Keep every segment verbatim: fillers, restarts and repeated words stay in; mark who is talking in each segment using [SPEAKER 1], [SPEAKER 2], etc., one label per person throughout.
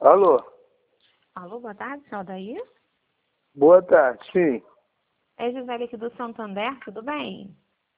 [SPEAKER 1] Alô?
[SPEAKER 2] Alô, boa tarde, senhor Daí?
[SPEAKER 1] Boa tarde, sim.
[SPEAKER 2] É Gisele aqui do Santander, tudo bem?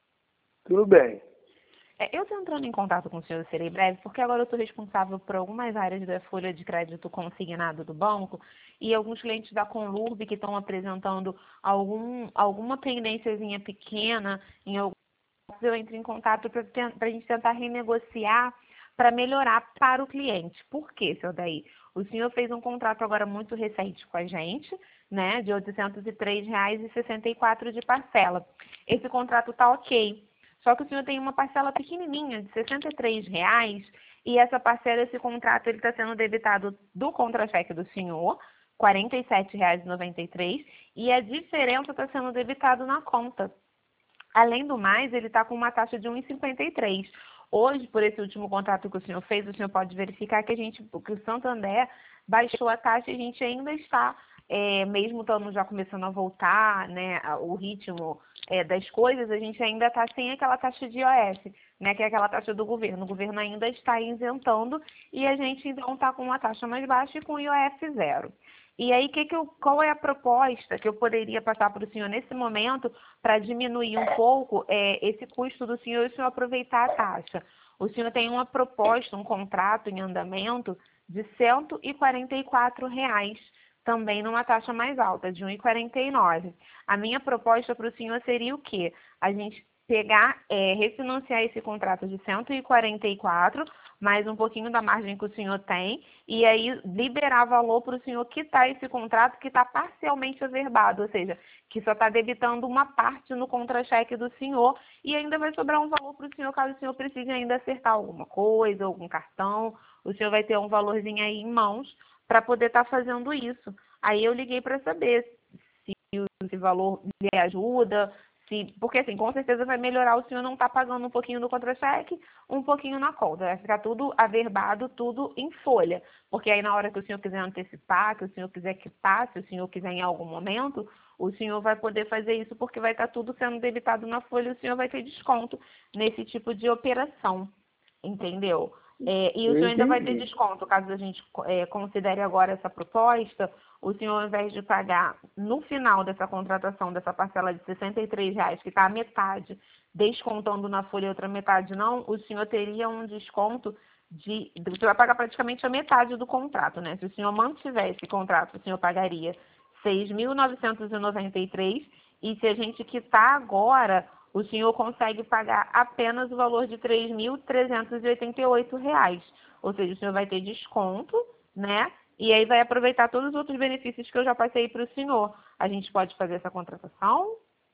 [SPEAKER 1] Tudo bem.
[SPEAKER 2] É, eu estou entrando em contato com o senhor, serei breve, porque agora eu estou responsável por algumas áreas da folha de crédito consignado do banco e alguns clientes da Conlurb que estão apresentando algum, alguma pendênciazinha pequena em algum. Eu entro em contato para a gente tentar renegociar para melhorar para o cliente. Por quê, senhor Daí? O senhor fez um contrato agora muito recente com a gente, né, de oitocentos e três reais e sessenta e quatro centavos de parcela. Esse contrato está ok. Só que o senhor tem uma parcela pequenininha de sessenta e três reais e essa parcela, esse contrato, ele está sendo debitado do contra-cheque do senhor, quarenta e sete reais e noventa e três centavos, e a diferença está sendo debitado na conta. Além do mais, ele está com uma taxa de um vírgula cinquenta e três. Hoje, por esse último contrato que o senhor fez, o senhor pode verificar que a gente, que o Santander baixou a taxa e a gente ainda está, é, mesmo estando já começando a voltar, né, o ritmo é, das coisas, a gente ainda está sem aquela taxa de I O F, né, que é aquela taxa do governo. O governo ainda está isentando e a gente então está com uma taxa mais baixa e com I O F zero. E aí, que que eu, qual é a proposta que eu poderia passar para o senhor nesse momento para diminuir um pouco é, esse custo do senhor e o senhor aproveitar a taxa? O senhor tem uma proposta, um contrato em andamento de cento e quarenta e quatro reais, também numa taxa mais alta, de um vírgula quarenta e nove. A minha proposta para o senhor seria o quê? A gente pegar, é, refinanciar esse contrato de cento e quarenta e quatro, mais um pouquinho da margem que o senhor tem, e aí liberar valor para o senhor quitar esse contrato que está parcialmente averbado, ou seja, que só está debitando uma parte no contra-cheque do senhor, e ainda vai sobrar um valor para o senhor caso o senhor precise ainda acertar alguma coisa, algum cartão, o senhor vai ter um valorzinho aí em mãos para poder estar tá fazendo isso. Aí eu liguei para saber se esse valor lhe ajuda, se, porque assim, com certeza vai melhorar o senhor não estar tá pagando um pouquinho no contra-cheque, um pouquinho na conta. Vai ficar tudo averbado, tudo em folha. Porque aí na hora que o senhor quiser antecipar, que o senhor quiser quitar, se o senhor quiser em algum momento, o senhor vai poder fazer isso porque vai estar tá tudo sendo debitado na folha e o senhor vai ter desconto nesse tipo de operação. Entendeu? É, e o
[SPEAKER 1] Eu
[SPEAKER 2] senhor ainda vai ter
[SPEAKER 1] entendi.
[SPEAKER 2] desconto, caso a gente é, considere agora essa proposta, o senhor, ao invés de pagar no final dessa contratação, dessa parcela de sessenta e três reais, que está a metade, descontando na folha e outra metade não, o senhor teria um desconto de... Você vai pagar praticamente a metade do contrato, né? Se o senhor mantiver esse contrato, o senhor pagaria seis mil novecentos e noventa e três reais e se a gente quitar agora, o senhor consegue pagar apenas o valor de três mil trezentos e oitenta e oito reais. Ou seja, o senhor vai ter desconto, né? E aí vai aproveitar todos os outros benefícios que eu já passei para o senhor. A gente pode fazer essa contratação?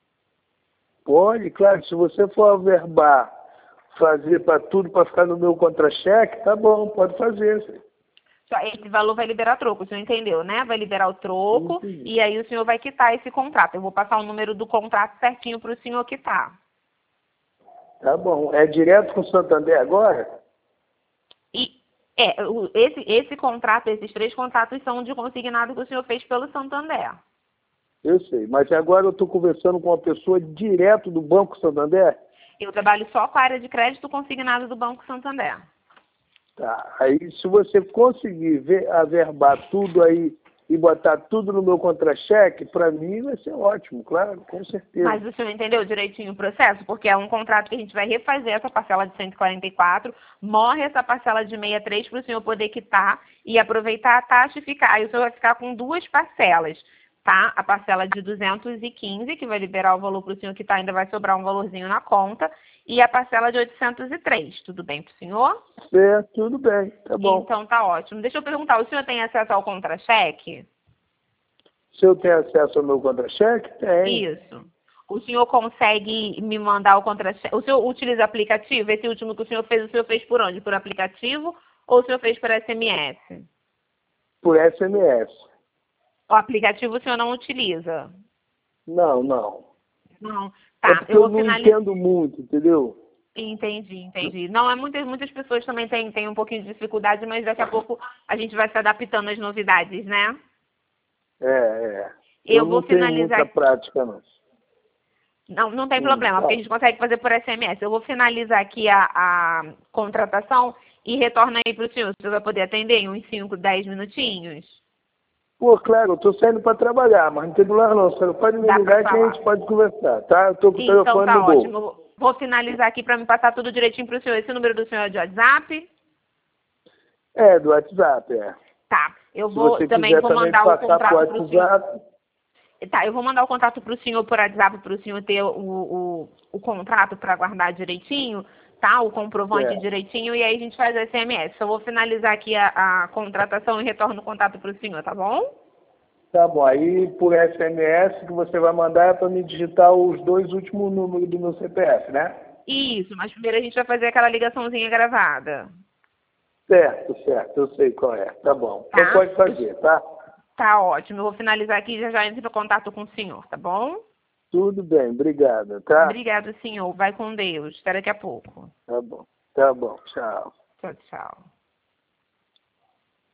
[SPEAKER 1] Pode, claro. Se você for averbar, fazer para tudo, para ficar no meu contra-cheque, tá bom, pode fazer.
[SPEAKER 2] Esse valor vai liberar troco, o senhor entendeu, né? Vai liberar o troco
[SPEAKER 1] Entendi.
[SPEAKER 2] e aí o senhor vai quitar esse contrato. Eu vou passar o número do contrato certinho para o senhor quitar.
[SPEAKER 1] Tá bom. É direto com o Santander agora?
[SPEAKER 2] E é, o- esse, esse contrato, esses três contratos são de consignado que o senhor fez pelo Santander.
[SPEAKER 1] Eu sei, mas agora eu estou conversando com uma pessoa direto do Banco Santander?
[SPEAKER 2] Eu trabalho só com a área de crédito consignado do Banco Santander.
[SPEAKER 1] Tá. Aí, se você conseguir ver, averbar tudo aí e botar tudo no meu contra-cheque, para mim vai ser ótimo, claro, com certeza.
[SPEAKER 2] Mas o senhor entendeu direitinho o processo? Porque é um contrato que a gente vai refazer essa parcela de cento e quarenta e quatro, morre essa parcela de sessenta e três para o senhor poder quitar e aproveitar a taxa e ficar. Aí o senhor vai ficar com duas parcelas, tá? A parcela de duzentos e quinze, que vai liberar o valor para o senhor quitar, ainda vai sobrar um valorzinho na conta, e a parcela de oitocentos e três. Tudo bem para o senhor?
[SPEAKER 1] Certo, tudo bem, tá bom.
[SPEAKER 2] Então tá ótimo. Deixa eu perguntar, o senhor tem acesso ao contra-cheque?
[SPEAKER 1] Se eu tenho acesso ao meu contra-cheque, tem.
[SPEAKER 2] Isso. O senhor consegue me mandar o contra-cheque? O senhor utiliza aplicativo? Esse último que o senhor fez, o senhor fez por onde? Por aplicativo ou o senhor fez por S M S?
[SPEAKER 1] Por S M S.
[SPEAKER 2] O aplicativo o senhor não utiliza?
[SPEAKER 1] Não, não.
[SPEAKER 2] Não.
[SPEAKER 1] É
[SPEAKER 2] Tá,
[SPEAKER 1] porque
[SPEAKER 2] eu
[SPEAKER 1] eu
[SPEAKER 2] vou
[SPEAKER 1] não
[SPEAKER 2] finalizar.
[SPEAKER 1] entendo muito, entendeu?
[SPEAKER 2] Entendi, entendi. Não, é muitas, muitas pessoas também têm, têm um pouquinho de dificuldade, mas daqui a pouco a gente vai se adaptando às novidades, né?
[SPEAKER 1] É, é. Eu
[SPEAKER 2] Eu
[SPEAKER 1] não
[SPEAKER 2] vou
[SPEAKER 1] tenho
[SPEAKER 2] finalizar.
[SPEAKER 1] muita prática, não.
[SPEAKER 2] Não, não tem
[SPEAKER 1] Hum,
[SPEAKER 2] problema, porque a
[SPEAKER 1] fala.
[SPEAKER 2] gente consegue fazer por S M S. Eu vou finalizar aqui a, a contratação e retorna aí para o senhor. O senhor vai poder atender em uns cinco, dez minutinhos?
[SPEAKER 1] Pô, claro, eu tô saindo para trabalhar, mas não tem problema não. Você não pode me
[SPEAKER 2] Dá pra
[SPEAKER 1] ligar que a
[SPEAKER 2] falar.
[SPEAKER 1] gente pode conversar, tá? Eu tô com o
[SPEAKER 2] Então
[SPEAKER 1] telefone
[SPEAKER 2] tá
[SPEAKER 1] no bolso.
[SPEAKER 2] ótimo. Vou finalizar aqui para me passar tudo direitinho para o senhor. Esse número do senhor é de WhatsApp?
[SPEAKER 1] É, do WhatsApp, é.
[SPEAKER 2] Tá. Eu
[SPEAKER 1] Se
[SPEAKER 2] vou
[SPEAKER 1] você
[SPEAKER 2] também
[SPEAKER 1] quiser
[SPEAKER 2] vou
[SPEAKER 1] também
[SPEAKER 2] mandar o
[SPEAKER 1] passar pro
[SPEAKER 2] contrato para o senhor.
[SPEAKER 1] WhatsApp,
[SPEAKER 2] Tá, eu vou mandar o contrato para o senhor por WhatsApp para o senhor ter o, o, o contrato para guardar direitinho, tá? O comprovante
[SPEAKER 1] é.
[SPEAKER 2] direitinho e aí a gente faz S M S. Eu vou finalizar aqui a, a contratação e retorno o contato para o senhor, tá bom?
[SPEAKER 1] Tá bom, aí por S M S que você vai mandar é para me digitar os dois últimos números do meu C P F, né?
[SPEAKER 2] Isso, mas primeiro a gente vai fazer aquela ligaçãozinha gravada.
[SPEAKER 1] Certo, certo, eu sei qual é. Tá bom. Então
[SPEAKER 2] Tá?
[SPEAKER 1] pode fazer, tá?
[SPEAKER 2] Tá ótimo. Eu vou finalizar aqui e já já entro em contato com o senhor, tá bom?
[SPEAKER 1] Tudo bem, obrigado, tá?
[SPEAKER 2] Obrigado, senhor. Vai com Deus. Até daqui a pouco.
[SPEAKER 1] Tá bom, tá bom, tchau.
[SPEAKER 2] Tchau, tchau.